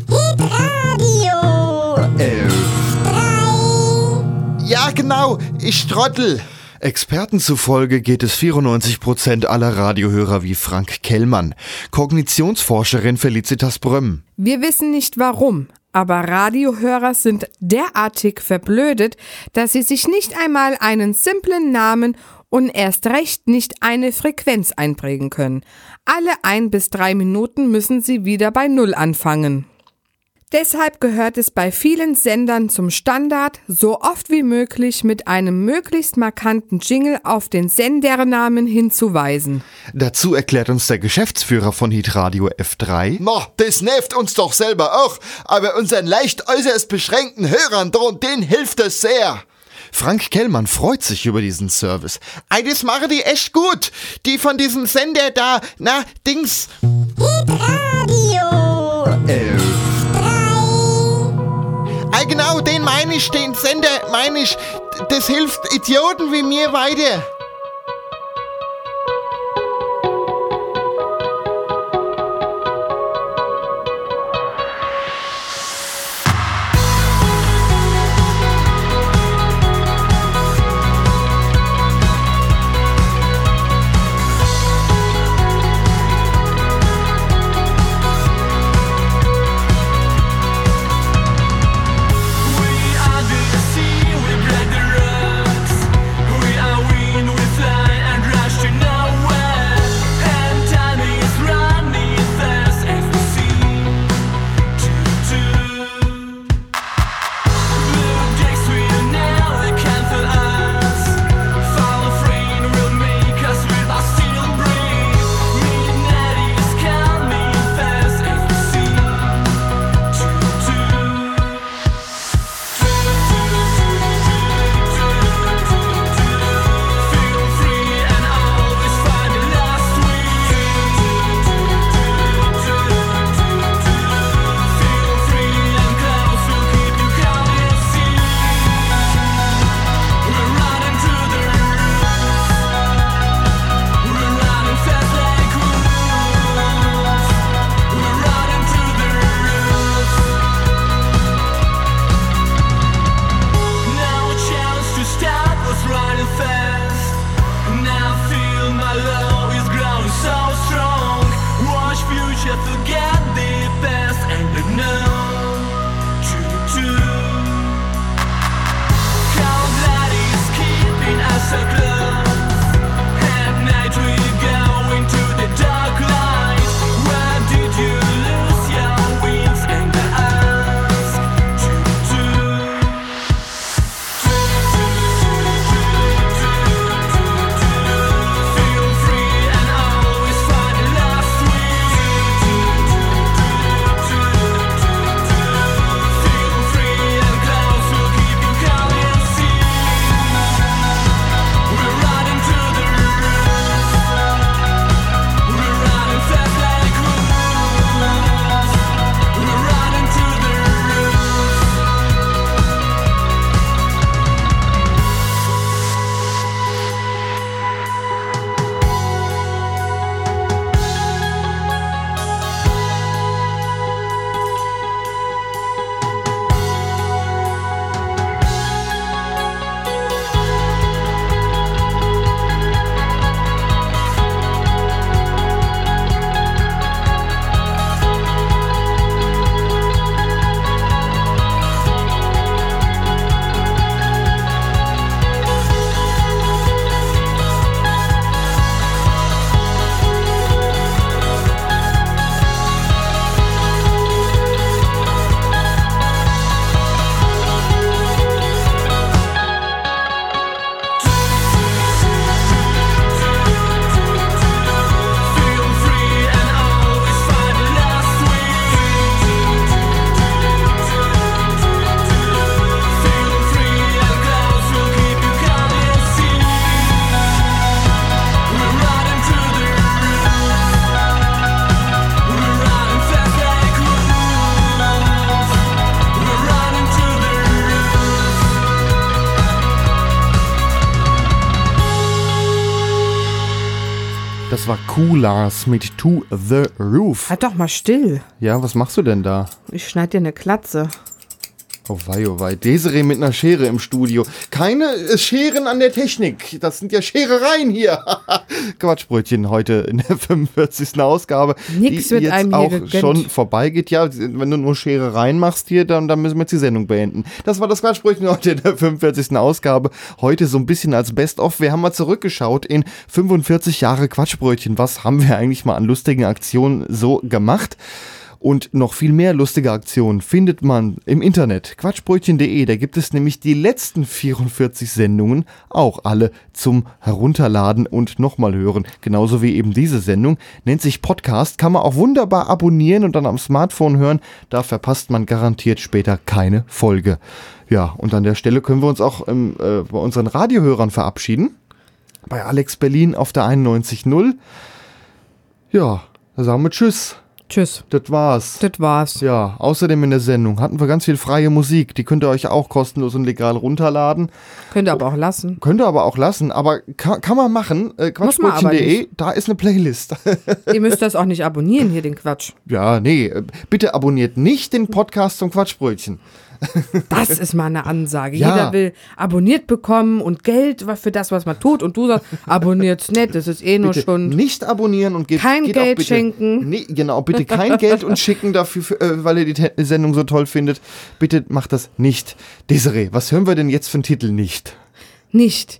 Ja, genau, ich trottel. Experten zufolge geht es vierundneunzig Prozent aller Radiohörer wie Frank Kellmann. Kognitionsforscherin Felicitas Brömm. Wir wissen nicht warum, aber Radiohörer sind derartig verblödet, dass sie sich nicht einmal einen simplen Namen und erst recht nicht eine Frequenz einprägen können. Alle ein bis drei Minuten müssen sie wieder bei Null anfangen. Deshalb gehört es bei vielen Sendern zum Standard, so oft wie möglich mit einem möglichst markanten Jingle auf den Sendernamen hinzuweisen. Dazu erklärt uns der Geschäftsführer von Hitradio F drei. Na, das nervt uns doch selber auch, aber unseren leicht äußerst beschränkten Hörern, denen hilft es sehr. Frank Kellmann freut sich über diesen Service. Ei, das machen die echt gut. Die von diesem Sender da, na, Dings. Hitradio. Ei, genau, den meine ich, den Sender meine ich. Das hilft Idioten wie mir weiter. Das war Kulas mit To The Roof. Halt doch mal still. Ja, was machst du denn da? Ich schneid dir eine Klatze. Oh wei, oh wei. Desiree mit einer Schere im Studio. Keine äh, Scheren an der Technik. Das sind ja Scherereien hier. Quatschbrötchen heute in der fünfundvierzigsten Ausgabe. Nix die wird jetzt einem auch hier gegönnt. schon vorbeigeht. Ja, wenn du nur Scherereien machst hier, dann, dann müssen wir jetzt die Sendung beenden. Das war das Quatschbrötchen heute in der fünfundvierzigsten Ausgabe. Heute so ein bisschen als Best-of. Wir haben mal zurückgeschaut in fünfundvierzig Jahre Quatschbrötchen. Was haben wir eigentlich mal an lustigen Aktionen so gemacht? Und noch viel mehr lustige Aktionen findet man im Internet. Quatschbrötchen punkt de, da gibt es nämlich die letzten vierundvierzig Sendungen auch alle zum Herunterladen und nochmal hören. Genauso wie eben diese Sendung. Nennt sich Podcast, kann man auch wunderbar abonnieren und dann am Smartphone hören. Da verpasst man garantiert später keine Folge. Ja, und an der Stelle können wir uns auch ähm, äh, bei unseren Radiohörern verabschieden. Bei Alex Berlin auf der einundneunzig Komma null. Ja, da sagen wir Tschüss. Tschüss. Das war's. Das war's. Ja, außerdem in der Sendung hatten wir ganz viel freie Musik. Die könnt ihr euch auch kostenlos und legal runterladen. Könnt ihr aber auch lassen. Könnt ihr aber auch lassen, aber kann, kann man machen. Äh, Quatschbrötchen punkt de, da ist eine Playlist. Ihr müsst das auch nicht abonnieren, hier den Quatsch. Ja, nee, bitte abonniert nicht den Podcast zum Quatschbrötchen. Das ist mal eine Ansage. Ja. Jeder will abonniert bekommen und Geld für das, was man tut. Und du sagst, abonniert's nicht, das ist eh nur Bitte schon... nicht abonnieren und gebt, kein geht Geld auch bitte, schenken. Nee, genau, bitte kein Geld und schicken dafür, für, äh, weil ihr die Te- Sendung so toll findet. Bitte macht das nicht. Desiree, was hören wir denn jetzt für einen Titel nicht? Nicht.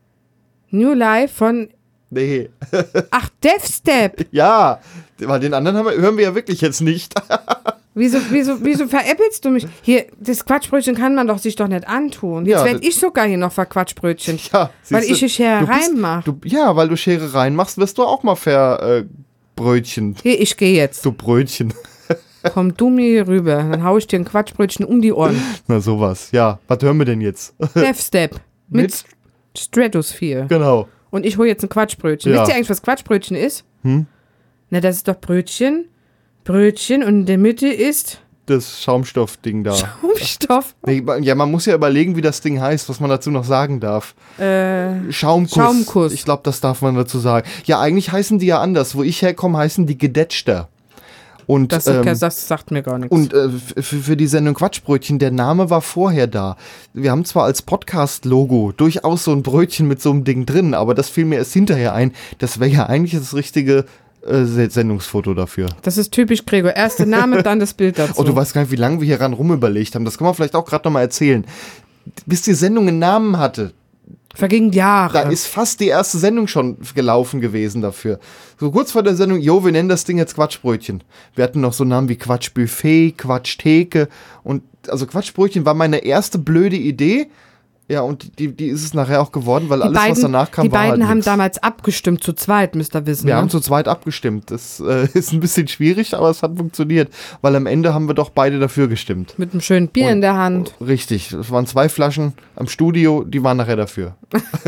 New Life von... Nee. Ach, Deathstep. Ja, weil den anderen haben wir, hören wir ja wirklich jetzt nicht. Wieso, wieso, wieso veräppelst du mich? Hier, das Quatschbrötchen kann man doch sich doch nicht antun. Jetzt Ja, werd das- ich sogar hier noch verquatschbrötchen. Ja, weil siehste, ich die Schere du bist- reinmache. Du, ja, weil du Schere reinmachst, wirst du auch mal ver äh, Brötchen. Hier, ich gehe jetzt. Du Brötchen. Komm du mir hier rüber, dann hau ich dir ein Quatschbrötchen um die Ohren. Na sowas. Ja, was hören wir denn jetzt? Deathstep mit, Mit- Stratosphere. Genau. Und ich hole jetzt ein Quatschbrötchen. Ja. Wisst ihr eigentlich, was Quatschbrötchen ist? Hm? Na, das ist doch Brötchen. Brötchen und in der Mitte ist Das Schaumstoffding da. Schaumstoff. Nee, ja, man muss ja überlegen, wie das Ding heißt, was man dazu noch sagen darf. Äh, Schaumkuss. Schaumkuss. Ich glaube, das darf man dazu sagen. Ja, eigentlich heißen die ja anders. Wo ich herkomme, heißen die Gedetschter. Und, das, ähm, das sagt mir gar nichts. Und äh, f- für die Sendung Quatschbrötchen, der Name war vorher da. Wir haben zwar als Podcast-Logo durchaus so ein Brötchen mit so einem Ding drin, aber das fiel mir erst hinterher ein. Das wäre ja eigentlich das richtige äh, Se- Sendungsfoto dafür. Das ist typisch Gregor. Erster Name, dann das Bild dazu. Oh, du weißt gar nicht, wie lange wir hier ran rumüberlegt haben. Das kann man vielleicht auch gerade nochmal erzählen. Bis die Sendung einen Namen hatte. Vergingen Jahre. Da ist fast die erste Sendung schon gelaufen gewesen dafür. So kurz vor der Sendung, jo, wir nennen das Ding jetzt Quatschbrötchen. Wir hatten noch so Namen wie Quatschbuffet, Quatschtheke und also Quatschbrötchen war meine erste blöde Idee. Ja, und die, die ist es nachher auch geworden, weil die alles, beiden, was danach kam, die war beiden halt haben nix. damals abgestimmt, zu zweit, müsst ihr wissen. Wir ne? haben zu zweit abgestimmt. Das äh, ist ein bisschen schwierig, aber es hat funktioniert, weil am Ende haben wir doch beide dafür gestimmt. Mit einem schönen Bier Und- in der Hand. Richtig, es waren zwei Flaschen am Studio, die waren nachher dafür.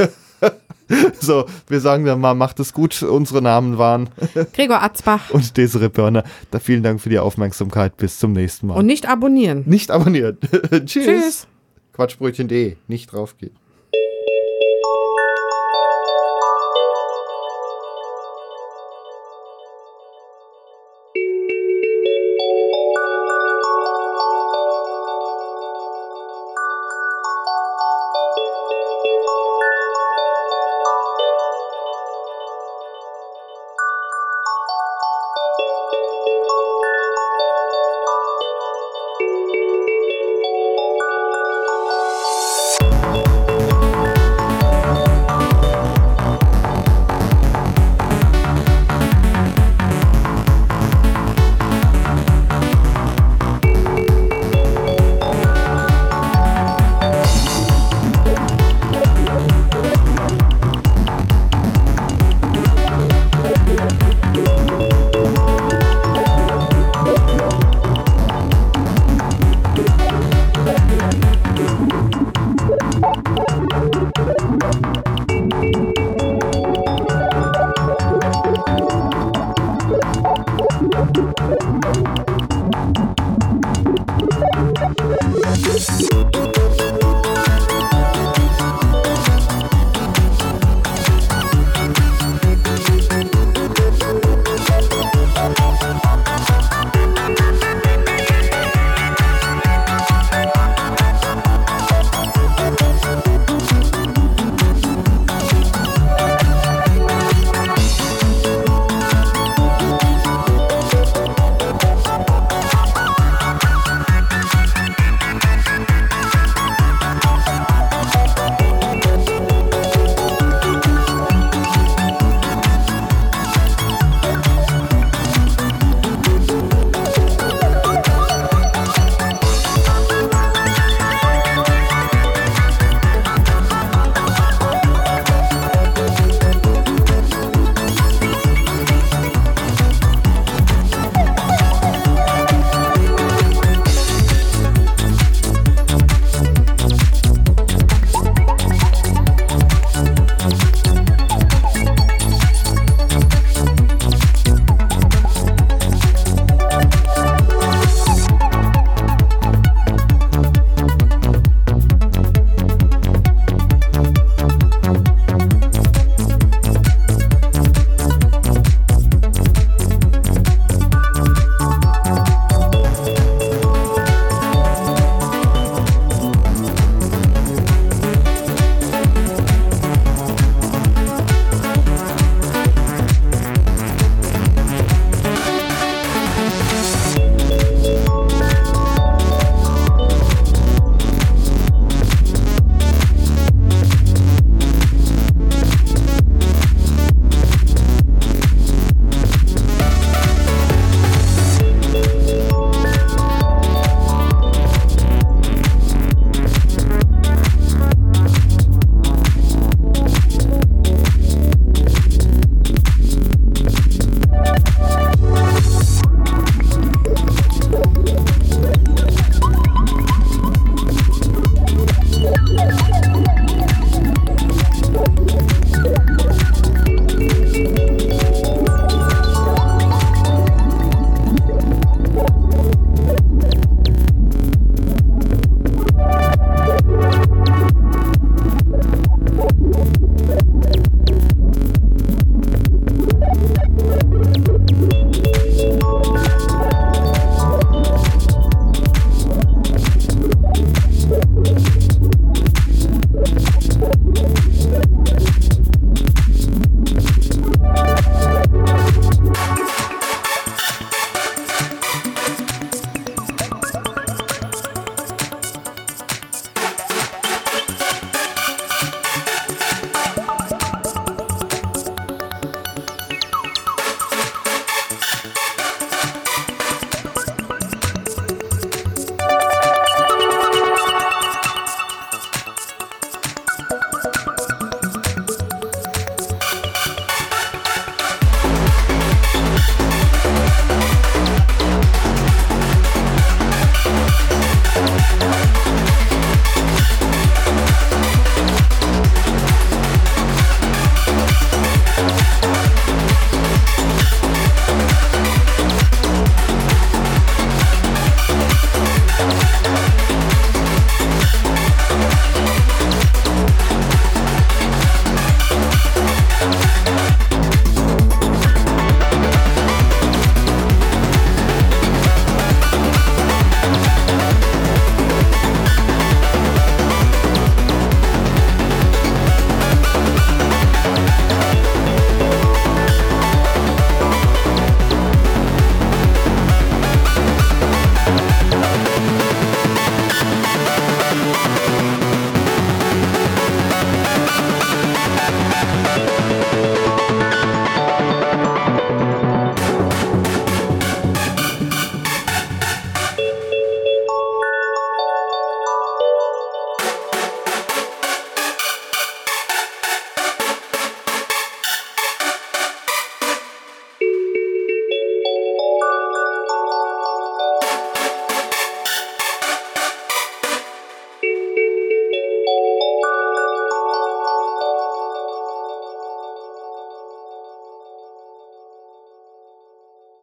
So, wir sagen dann mal, macht es gut. Unsere Namen waren Gregor Atzbach. und Desiree Börner. Da vielen Dank für die Aufmerksamkeit. Bis zum nächsten Mal. Und nicht abonnieren. nicht abonniert. Tschüss. Tschüss. Quatschbrötchen punkt de. Nicht draufgehen.